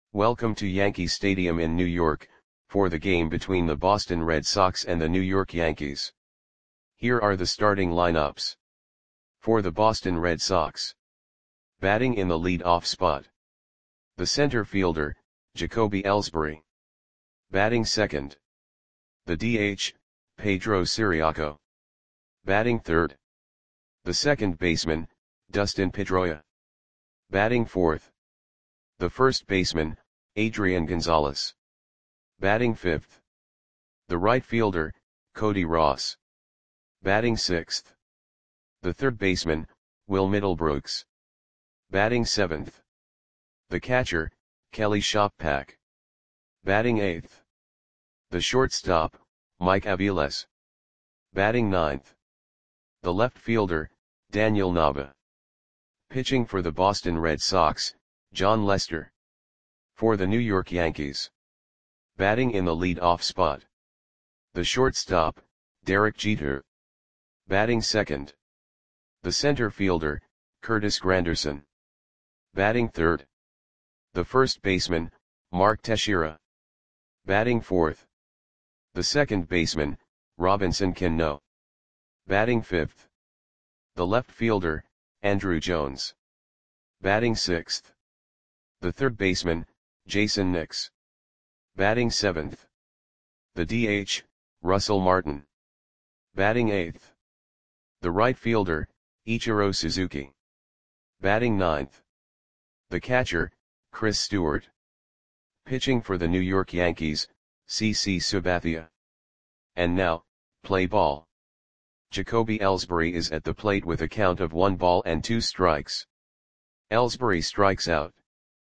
Welcome to Yankee Stadium in New York, for the game between the Boston Red Sox and the New York Yankees. Here are the starting lineups. For the Boston Red Sox. Batting in the lead-off spot. The center fielder, Jacoby Ellsbury. Batting second. The DH, Pedro Ciriaco. Batting third. The second baseman, Dustin Pedroia. Batting fourth. The first baseman, Adrian Gonzalez. Batting fifth. The right fielder, Cody Ross. Batting sixth. The third baseman, Will Middlebrooks. Batting seventh. The catcher, Kelly Shoppak. Batting eighth. The shortstop, Mike Aviles. Batting ninth. The left fielder, Daniel Nava. Pitching for the Boston Red Sox, Jon Lester. For the New York Yankees. Batting in the lead-off spot. The shortstop, Derek Jeter. Batting second. The center fielder, Curtis Granderson. Batting third. The first baseman, Mark Teixeira. Batting fourth. The second baseman, Robinson Cano. Batting fifth. The left fielder, Andruw Jones. Batting sixth. The third baseman, Jayson Nix. Batting seventh. The DH, Russell Martin. Batting eighth. The right fielder, Ichiro Suzuki. Batting ninth. The catcher, Chris Stewart. Pitching for the New York Yankees, CC Sabathia. And now, play ball. Jacoby Ellsbury is at the plate with a count of 1 ball and 2 strikes. Ellsbury strikes out.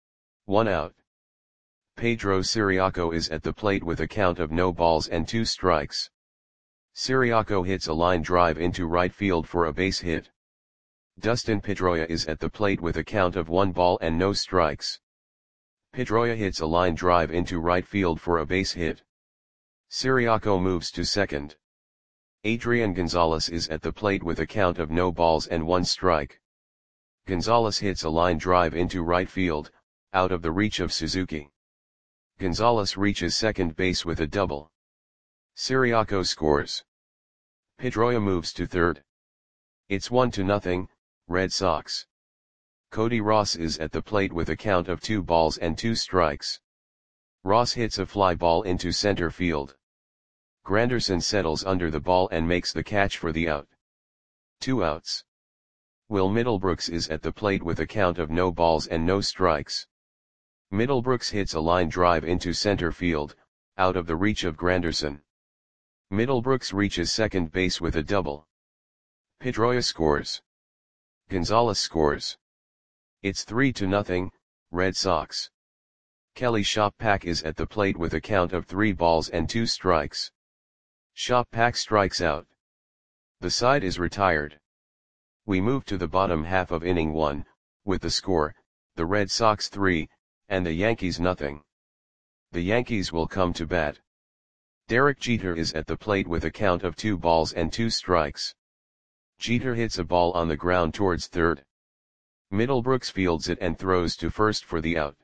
1 out. Pedro Ciriaco is at the plate with a count of no balls and 2 strikes. Ciriaco hits a line drive into right field for a base hit. Dustin Pedroia is at the plate with a count of 1 ball and no strikes. Pedroia hits a line drive into right field for a base hit. Ciriaco moves to second. Adrian Gonzalez is at the plate with a count of no balls and 1 strike. Gonzalez hits a line drive into right field, out of the reach of Suzuki. Gonzalez reaches second base with a double. Ciriaco scores. Pedroia moves to third. It's 1-0, Red Sox. Cody Ross is at the plate with a count of 2 balls and 2 strikes. Ross hits a fly ball into center field. Granderson settles under the ball and makes the catch for the out. 2 outs. Will Middlebrooks is at the plate with a count of no balls and no strikes. Middlebrooks hits a line drive into center field, out of the reach of Granderson. Middlebrooks reaches second base with a double. Pedroia scores. Gonzalez scores. It's 3-0, Red Sox. Kelly Shoppak is at the plate with a count of 3 balls and 2 strikes. Shoppak strikes out. The side is retired. We move to the bottom half of inning 1, with the score, the Red Sox 3, and the Yankees nothing. The Yankees will come to bat. Derek Jeter is at the plate with a count of 2 balls and 2 strikes. Jeter hits a ball on the ground towards third. Middlebrooks fields it and throws to first for the out.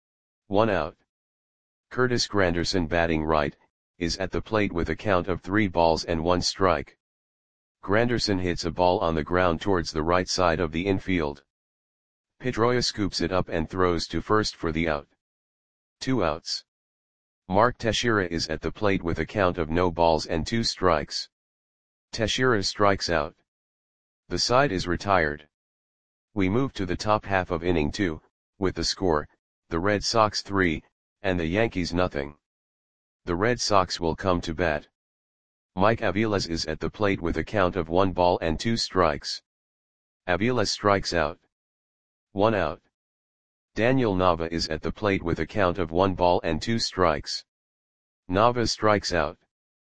1 out. Curtis Granderson, batting right, is at the plate with a count of 3 balls and 1 strike. Granderson hits a ball on the ground towards the right side of the infield. Pedroia scoops it up and throws to first for the out. 2 outs. Mark Teixeira is at the plate with a count of no balls and 2 strikes. Teixeira strikes out. The side is retired. We move to the top half of inning 2, with the score, the Red Sox 3, and the Yankees nothing. The Red Sox will come to bat. Mike Aviles is at the plate with a count of 1 ball and 2 strikes. Aviles strikes out. 1 out. Daniel Nava is at the plate with a count of 1 ball and 2 strikes. Nava strikes out.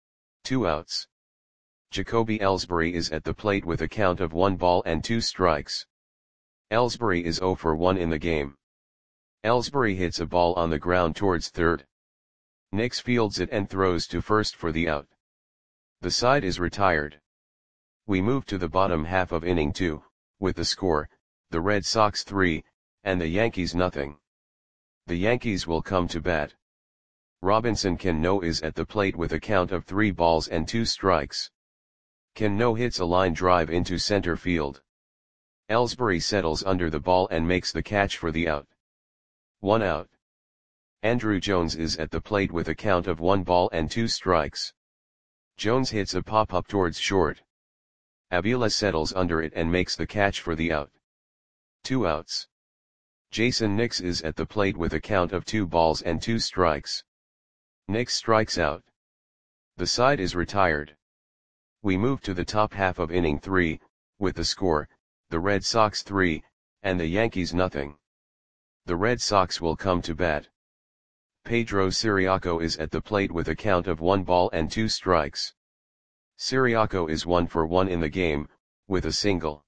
2 outs. Jacoby Ellsbury is at the plate with a count of 1 ball and 2 strikes. Ellsbury is 0 for 1 in the game. Ellsbury hits a ball on the ground towards third. Nix fields it and throws to first for the out. The side is retired. We move to the bottom half of inning 2, with the score, the Red Sox 3, and the Yankees nothing. The Yankees will come to bat. Robinson Cano is at the plate with a count of 3 balls and 2 strikes. Cano hits a line drive into center field. Ellsbury settles under the ball and makes the catch for the out. 1 out. Andruw Jones is at the plate with a count of 1 ball and 2 strikes. Jones hits a pop-up towards short. Avila settles under it and makes the catch for the out. 2 outs. Jason Nix is at the plate with a count of 2 balls and 2 strikes. Nix strikes out. The side is retired. We move to the top half of inning 3, with the score, the Red Sox 3, and the Yankees nothing. The Red Sox will come to bat. Pedro Ciriaco is at the plate with a count of 1 ball and 2 strikes. Ciriaco is 1 for 1 in the game, with a single.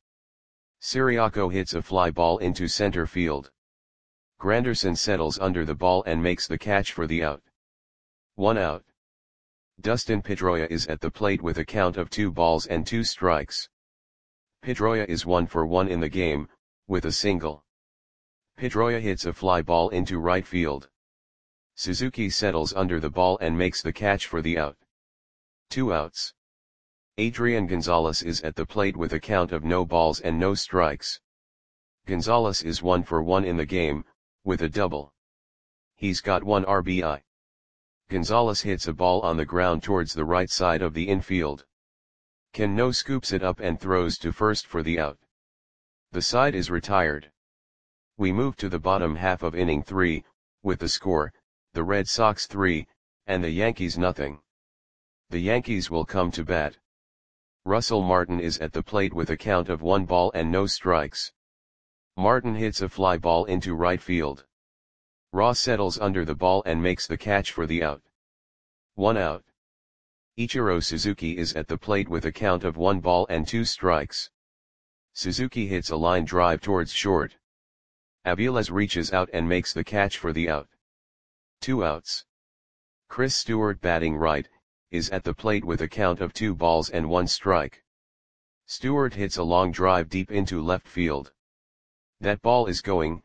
Ciriaco hits a fly ball into center field. Granderson settles under the ball and makes the catch for the out. 1 out. Dustin Pedroia is at the plate with a count of 2 balls and 2 strikes. Pedroia is 1 for 1 in the game, with a single. Pedroia hits a fly ball into right field. Suzuki settles under the ball and makes the catch for the out. 2 outs. Adrian Gonzalez is at the plate with a count of no balls and no strikes. Gonzalez is 1 for 1 in the game, with a double. He's got 1 RBI. Gonzalez hits a ball on the ground towards the right side of the infield. Cano scoops it up and throws to first for the out. The side is retired. We move to the bottom half of inning 3, with the score, the Red Sox 3, and the Yankees nothing. The Yankees will come to bat. Russell Martin is at the plate with a count of 1 ball and no strikes. Martin hits a fly ball into right field. Ross settles under the ball and makes the catch for the out. 1 out. Ichiro Suzuki is at the plate with a count of 1 ball and 2 strikes. Suzuki hits a line drive towards short. Aviles reaches out and makes the catch for the out. 2 outs. Chris Stewart, batting right, is at the plate with a count of 2 balls and 1 strike. Stewart hits a long drive deep into left field. That ball is gone.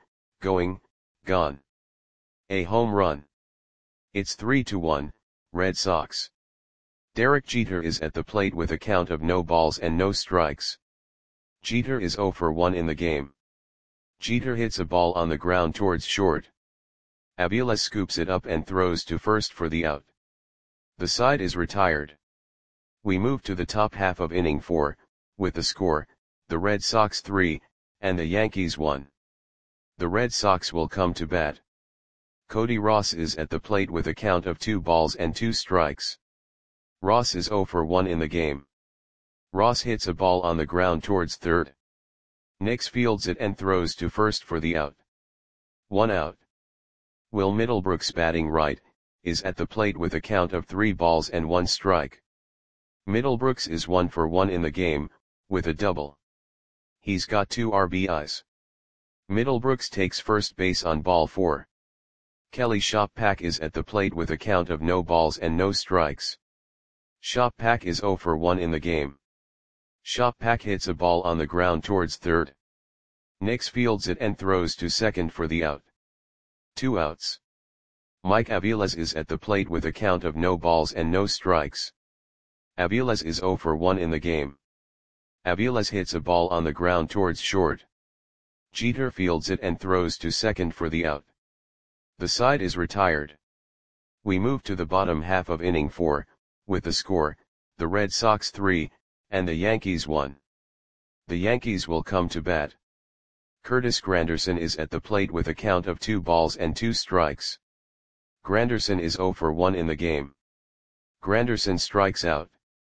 A home run. It's 3-1, Red Sox. Derek Jeter is at the plate with a count of no balls and no strikes. Jeter is 0 for 1 in the game. Jeter hits a ball on the ground towards short. Aviles scoops it up and throws to first for the out. The side is retired. We move to the top half of inning 4, with the score, the Red Sox 3, and the Yankees 1. The Red Sox will come to bat. Cody Ross is at the plate with a count of 2 balls and 2 strikes. Ross is 0 for 1 in the game. Ross hits a ball on the ground towards third. Nix fields it and throws to first for the out. 1 out. Will Middlebrooks, batting right, is at the plate with a count of 3 balls and 1 strike. Middlebrooks is 1 for 1 in the game, with a double. He's got 2 RBIs. Middlebrooks takes first base on ball 4. Kelly Shoppack is at the plate with a count of no balls and no strikes. Shoppack is 0 for 1 in the game. Shoppack hits a ball on the ground towards third. Nix fields it and throws to second for the out. 2 outs. Mike Aviles is at the plate with a count of no balls and no strikes. Aviles is 0 for 1 in the game. Aviles hits a ball on the ground towards short. Jeter fields it and throws to second for the out. The side is retired. We move to the bottom half of inning 4, with the score, the Red Sox 3, and the Yankees 1. The Yankees will come to bat. Curtis Granderson is at the plate with a count of 2 balls and 2 strikes. Granderson is 0 for 1 in the game. Granderson strikes out.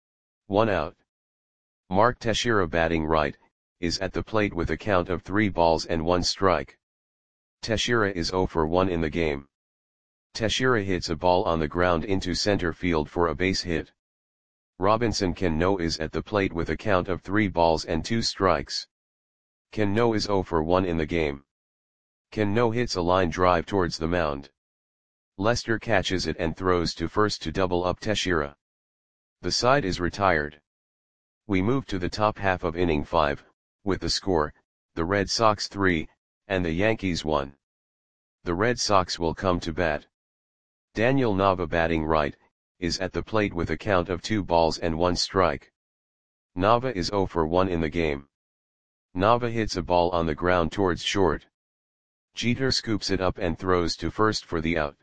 1 out. Mark Teixeira, batting right, is at the plate with a count of 3 balls and 1 strike. Teixeira is 0 for 1 in the game. Teixeira hits a ball on the ground into center field for a base hit. Robinson Cano is at the plate with a count of 3 balls and 2 strikes. Cano is 0 for 1 in the game. Cano hits a line drive towards the mound. Lester catches it and throws to first to double up Teixeira. The side is retired. We move to the top half of inning 5, with the score, the Red Sox 3, and the Yankees 1. The Red Sox will come to bat. Daniel Nava batting right, is at the plate with a count of 2 balls and 1 strike. Nava is 0 for 1 in the game. Nava hits a ball on the ground towards short. Jeter scoops it up and throws to first for the out.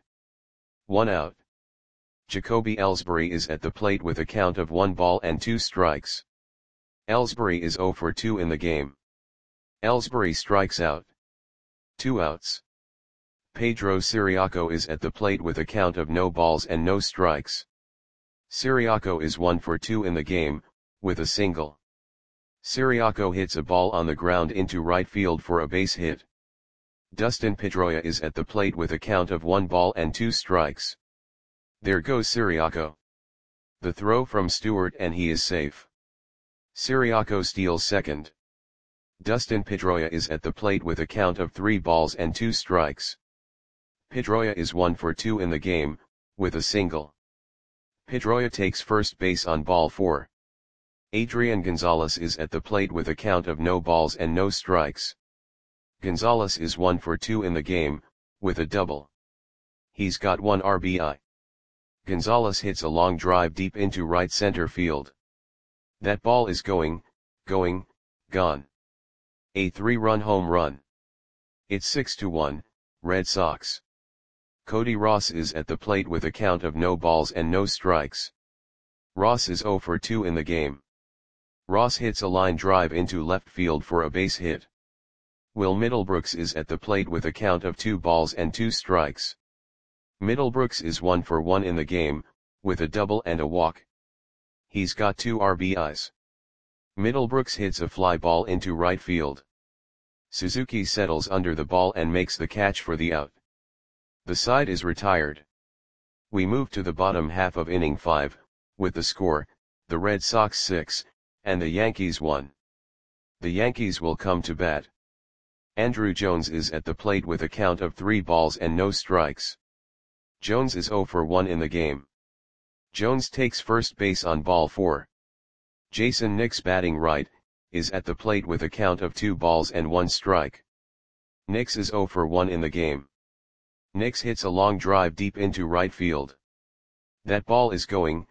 1 out. Jacoby Ellsbury is at the plate with a count of 1 ball and 2 strikes. Ellsbury is 0 for 2 in the game. Ellsbury strikes out. 2 outs. Pedro Ciriaco is at the plate with a count of no balls and no strikes. Ciriaco is 1 for 2 in the game, with a single. Ciriaco hits a ball on the ground into right field for a base hit. Dustin Pedroia is at the plate with a count of 1 ball and 2 strikes. There goes Ciriaco. The throw from Stewart and he is safe. Ciriaco steals second. Dustin Pedroia is at the plate with a count of 3 balls and 2 strikes. Pedroia is 1 for 2 in the game, with a single. Pedroia takes first base on ball 4. Adrian Gonzalez is at the plate with a count of no balls and no strikes. Gonzalez is 1 for 2 in the game, with a double. He's got 1 RBI. Gonzalez hits a long drive deep into right center field. That ball is going, gone. A 3-run home run. It's 6-1, Red Sox. Cody Ross is at the plate with a count of no balls and no strikes. Ross is 0 for 2 in the game. Ross hits a line drive into left field for a base hit. Will Middlebrooks is at the plate with a count of 2 balls and 2 strikes. Middlebrooks is 1 for 1 in the game, with a double and a walk. He's got 2 RBIs. Middlebrooks hits a fly ball into right field. Suzuki settles under the ball and makes the catch for the out. The side is retired. We move to the bottom half of inning 5, with the score, the Red Sox 6, and the Yankees 1. The Yankees will come to bat. Andruw Jones is at the plate with a count of 3 balls and no strikes. Jones is 0 for 1 in the game. Jones takes first base on ball 4. Jason Nix batting right, is at the plate with a count of 2 balls and 1 strike. Nix is 0 for 1 in the game. Nix hits a long drive deep into right field. That ball is going,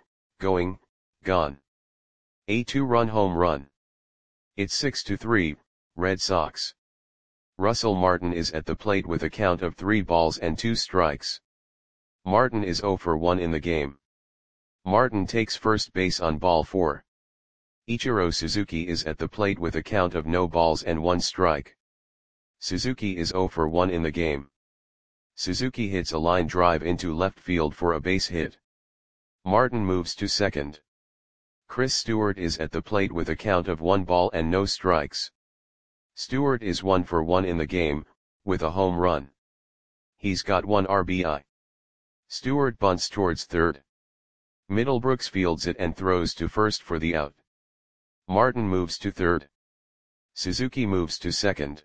gone. A 2-run home run. It's 6-3, Red Sox. Russell Martin is at the plate with a count of 3 balls and 2 strikes. Martin is 0 for 1 in the game. Martin takes first base on ball 4. Ichiro Suzuki is at the plate with a count of no balls and 1 strike. Suzuki is 0 for 1 in the game. Suzuki hits a line drive into left field for a base hit. Martin moves to second. Chris Stewart is at the plate with a count of 1 ball and no strikes. Stewart is 1 for 1 in the game, with a home run. He's got 1 RBI. Stewart bunts towards third. Middlebrooks fields it and throws to first for the out. Martin moves to third. Suzuki moves to second.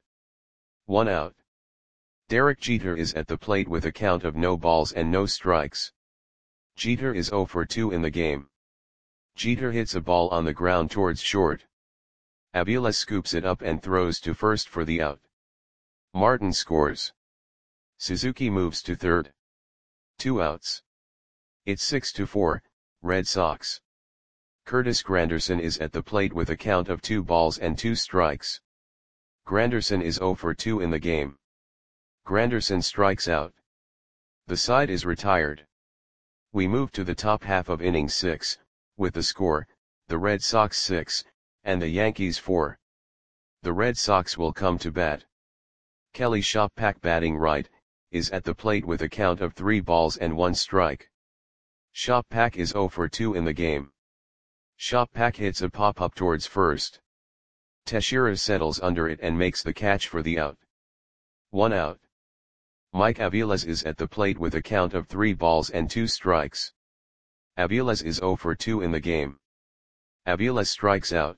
1 out. Derek Jeter is at the plate with a count of no balls and no strikes. Jeter is 0 for 2 in the game. Jeter hits a ball on the ground towards short. Aviles scoops it up and throws to first for the out. Martin scores. Suzuki moves to third. 2 outs. It's 6-4, Red Sox. Curtis Granderson is at the plate with a count of 2 balls and 2 strikes. Granderson is 0 for 2 in the game. Granderson strikes out. The side is retired. We move to the top half of inning 6, with the score, the Red Sox 6, and the Yankees 4. The Red Sox will come to bat. Kelly Shoppak batting right, is at the plate with a count of 3 balls and 1 strike. Shoppak is 0 for 2 in the game. Shoppak hits a pop-up towards first. Teixeira settles under it and makes the catch for the out. 1 out. Mike Aviles is at the plate with a count of 3 balls and 2 strikes. Aviles is 0 for 2 in the game. Aviles strikes out.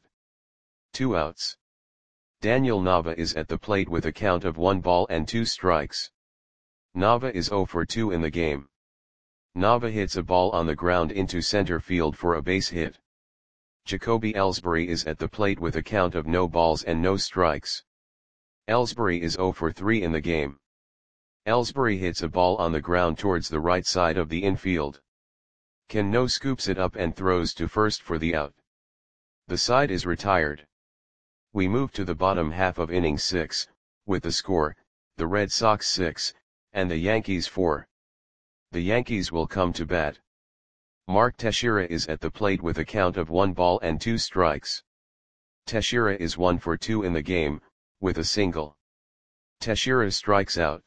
2 outs. Daniel Nava is at the plate with a count of 1 ball and 2 strikes. Nava is 0 for 2 in the game. Nava hits a ball on the ground into center field for a base hit. Jacoby Ellsbury is at the plate with a count of no balls and no strikes. Ellsbury is 0 for 3 in the game. Ellsbury hits a ball on the ground towards the right side of the infield. Ken No scoops it up and throws to first for the out. The side is retired. We move to the bottom half of inning 6, with the score, the Red Sox 6, and the Yankees 4. The Yankees will come to bat. Mark Teixeira is at the plate with a count of 1 ball and 2 strikes. Teixeira is 1 for 2 in the game, with a single. Teixeira strikes out.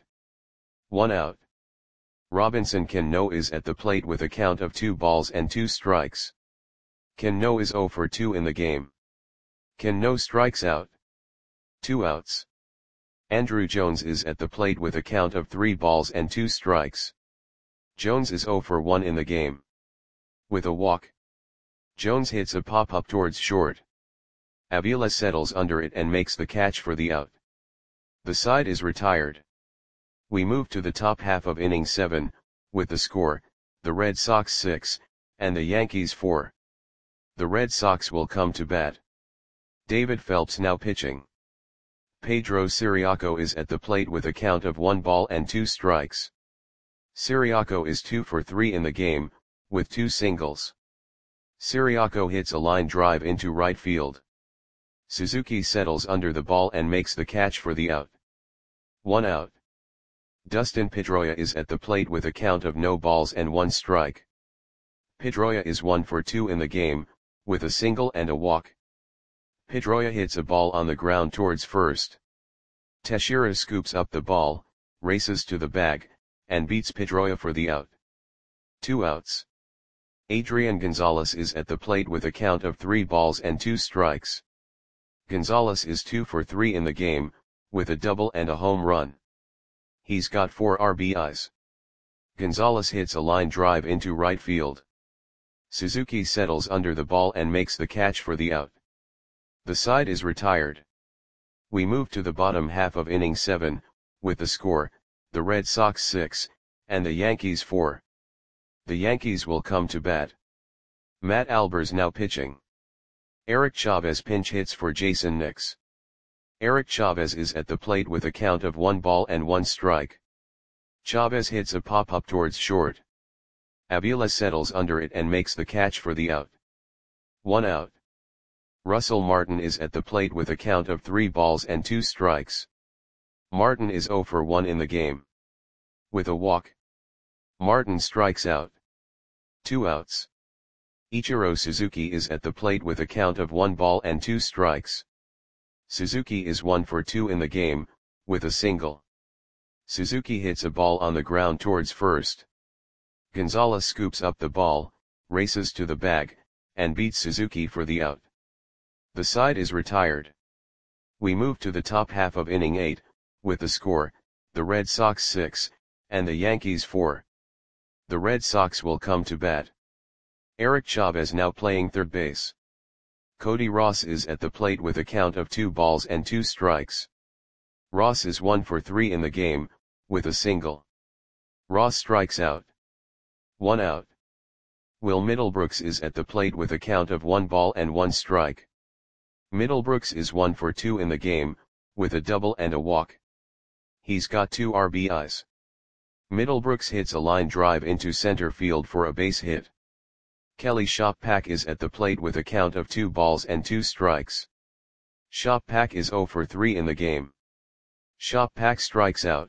1 out. Robinson Cano is at the plate with a count of 2 balls and 2 strikes. Cano is 0 for 2 in the game. Cano strikes out. 2 outs. Andruw Jones is at the plate with a count of 3 balls and 2 strikes. Jones is 0 for 1 in the game. With a walk. Jones hits a pop-up towards short. Avila settles under it and makes the catch for the out. The side is retired. We move to the top half of inning 7, with the score, the Red Sox 6, and the Yankees 4. The Red Sox will come to bat. David Phelps now pitching. Pedro Ciriaco is at the plate with a count of 1 ball and 2 strikes. Ciriaco is 2 for 3 in the game, with 2 singles. Ciriaco hits a line drive into right field. Suzuki settles under the ball and makes the catch for the out. 1 out. Dustin Pedroia is at the plate with a count of no balls and 1 strike. Pedroia is 1 for 2 in the game, with a single and a walk. Pedroia hits a ball on the ground towards first. Teixeira scoops up the ball, races to the bag, and beats Pedroia for the out. 2 outs. Adrian Gonzalez is at the plate with a count of 3 balls and 2 strikes. Gonzalez is 2 for 3 in the game, with a double and a home run. He's got 4 RBIs. Gonzalez hits a line drive into right field. Suzuki settles under the ball and makes the catch for the out. The side is retired. We move to the bottom half of inning 7, with the score, the Red Sox 6, and the Yankees 4. The Yankees will come to bat. Matt Albers now pitching. Eric Chavez pinch hits for Jason Nix. Eric Chavez is at the plate with a count of 1 ball and 1 strike. Chavez hits a pop-up towards short. Avila settles under it and makes the catch for the out. 1 out. Russell Martin is at the plate with a count of 3 balls and 2 strikes. Martin is 0 for 1 in the game. With a walk. Martin strikes out. 2 outs. Ichiro Suzuki is at the plate with a count of 1 ball and 2 strikes. Suzuki is 1 for 2 in the game, with a single. Suzuki hits a ball on the ground towards first. Gonzalez scoops up the ball, races to the bag, and beats Suzuki for the out. The side is retired. We move to the top half of inning 8, with the score, the Red Sox 6, and the Yankees 4. The Red Sox will come to bat. Eric Chavez now playing third base. Cody Ross is at the plate with a count of 2 balls and 2 strikes. Ross is 1 for 3 in the game, with a single. Ross strikes out. 1 out. Will Middlebrooks is at the plate with a count of 1 ball and 1 strike. Middlebrooks is 1 for 2 in the game, with a double and a walk. He's got 2 RBIs. Middlebrooks hits a line drive into center field for a base hit. Kelly Shoppak is at the plate with a count of 2 balls and 2 strikes. Shoppak is 0 for 3 in the game. Shoppak strikes out.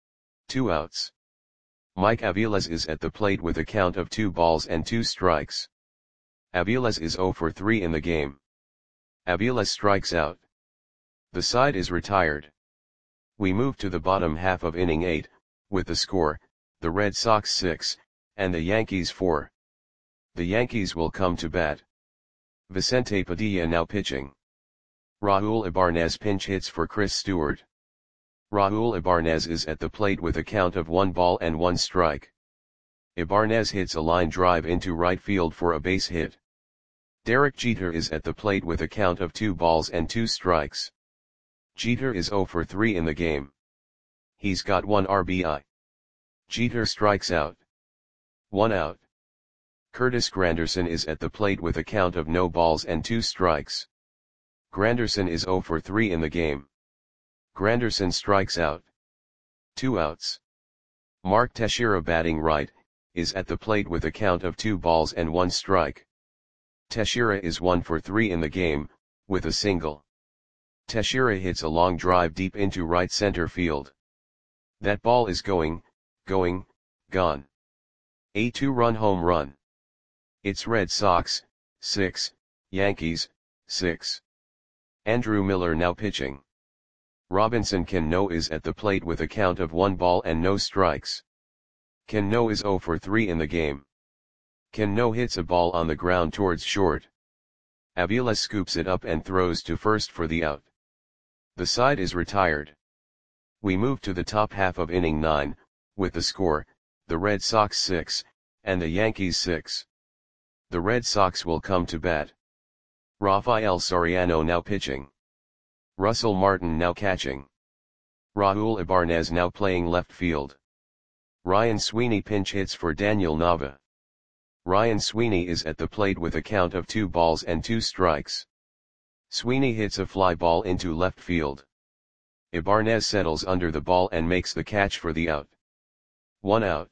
2 outs. Mike Aviles is at the plate with a count of 2 balls and 2 strikes. Aviles is 0 for 3 in the game. Aviles strikes out. The side is retired. We move to the bottom half of inning 8, with the score, the Red Sox 6, and the Yankees 4. The Yankees will come to bat. Vicente Padilla now pitching. Raul Ibanez pinch hits for Chris Stewart. Raul Ibanez is at the plate with a count of 1 ball and 1 strike. Ibanez hits a line drive into right field for a base hit. Derek Jeter is at the plate with a count of 2 balls and 2 strikes. Jeter is 0 for 3 in the game. He's got 1 RBI. Jeter strikes out. 1 out. Curtis Granderson is at the plate with a count of no balls and 2 strikes. Granderson is 0 for 3 in the game. Granderson strikes out. 2 outs. Mark Teixeira, batting right, is at the plate with a count of 2 balls and 1 strike. Teixeira is 1 for 3 in the game, with a single. Teixeira hits a long drive deep into right center field. That ball is gone. A 2-run home run. It's Red Sox, 6, Yankees, 6. Andrew Miller now pitching. Robinson Cano is at the plate with a count of 1 ball and no strikes. Cano is 0 for 3 in the game. Cano hits a ball on the ground towards short. Avila scoops it up and throws to first for the out. The side is retired. We move to the top half of inning 9, with the score, the Red Sox 6, and the Yankees 6. The Red Sox will come to bat. Rafael Soriano now pitching. Russell Martin now catching. Raul Ibanez now playing left field. Ryan Sweeney pinch hits for Daniel Nava. Ryan Sweeney is at the plate with a count of 2 balls and 2 strikes. Sweeney hits a fly ball into left field. Ibanez settles under the ball and makes the catch for the out. 1 out.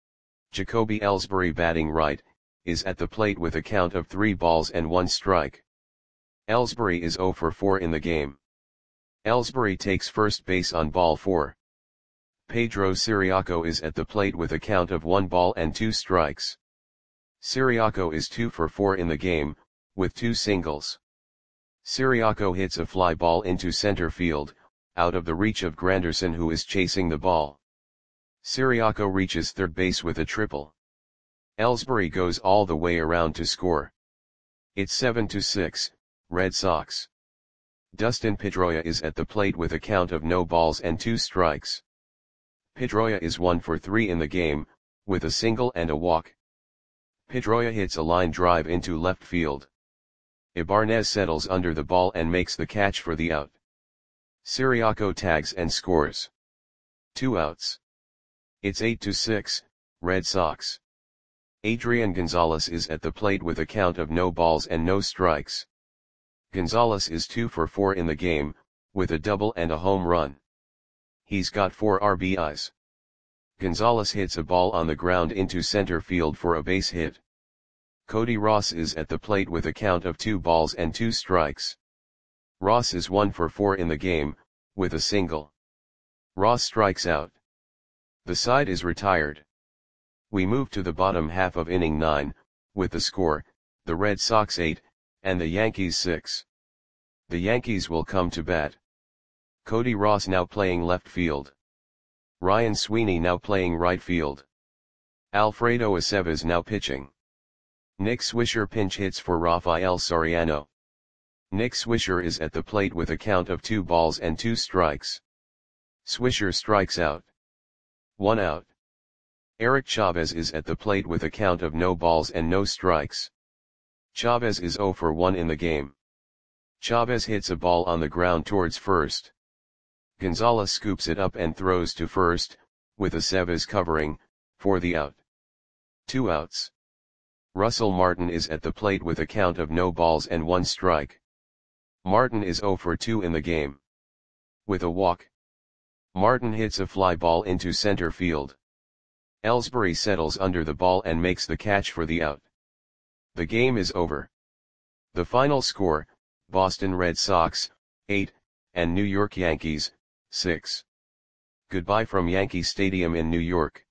Jacoby Ellsbury, batting right, is at the plate with a count of 3 balls and 1 strike. Ellsbury is 0 for 4 in the game. Ellsbury takes first base on ball 4. Pedro Ciriaco is at the plate with a count of 1 ball and 2 strikes. Ciriaco is 2 for 4 in the game, with 2 singles. Ciriaco hits a fly ball into center field, out of the reach of Granderson, who is chasing the ball. Ciriaco reaches third base with a triple. Ellsbury goes all the way around to score. It's 7-6, Red Sox. Dustin Pedroia is at the plate with a count of no balls and 2 strikes. Pedroia is 1 for 3 in the game, with a single and a walk. Pedroia hits a line drive into left field. Ibanez settles under the ball and makes the catch for the out. Ciriaco tags and scores. 2 outs. It's 8-6, Red Sox. Adrian Gonzalez is at the plate with a count of no balls and no strikes. Gonzalez is 2 for 4 in the game, with a double and a home run. He's got 4 RBIs. Gonzalez hits a ball on the ground into center field for a base hit. Cody Ross is at the plate with a count of 2 balls and 2 strikes. Ross is 1 for 4 in the game, with a single. Ross strikes out. The side is retired. We move to the bottom half of inning 9, with the score, the Red Sox 8, and the Yankees 6. The Yankees will come to bat. Cody Ross now playing left field. Ryan Sweeney now playing right field. Alfredo Aceves now pitching. Nick Swisher pinch hits for Rafael Soriano. Nick Swisher is at the plate with a count of 2 balls and 2 strikes. Swisher strikes out. 1 out. Eric Chavez is at the plate with a count of no balls and no strikes. Chavez is 0 for 1 in the game. Chavez hits a ball on the ground towards first. Gonzalez scoops it up and throws to first, with Aceves covering, for the out. 2 outs. Russell Martin is at the plate with a count of no balls and 1 strike. Martin is 0 for 2 in the game. With a walk. Martin hits a fly ball into center field. Ellsbury settles under the ball and makes the catch for the out. The game is over. The final score, Boston Red Sox, 8, and New York Yankees, 6. Goodbye from Yankee Stadium in New York.